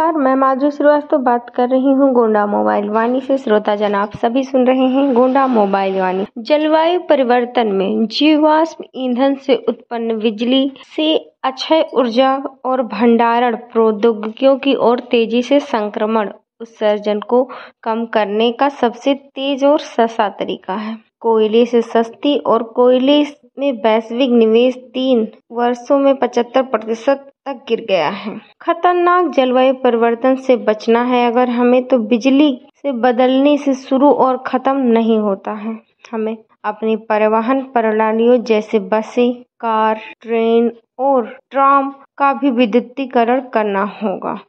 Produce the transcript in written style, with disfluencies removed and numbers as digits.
नमस्कार, मैं माधुरी श्रीवास्तव बात कर रही हूँ गोंडा मोबाइल वाणी से। श्रोता जन आप सभी सुन रहे हैं गोंडा मोबाइल वाणी। जलवायु परिवर्तन में जीवाश्म ईंधन से उत्पन्न बिजली से अक्षय ऊर्जा और भंडारण प्रौद्योगिकियों की ओर तेजी से संक्रमण उत्सर्जन को कम करने का सबसे तेज और सस्ता तरीका है। कोयले से सस्ती और कोयले में वैश्विक निवेश 3 वर्षों में 75% तक गिर गया है। खतरनाक जलवायु परिवर्तन से बचना है अगर हमें, तो बिजली से बदलने से शुरू और खत्म नहीं होता है। हमें अपनी परिवहन प्रणालियों जैसे बसें, कार, ट्रेन और ट्राम का भी विद्युतीकरण करना होगा।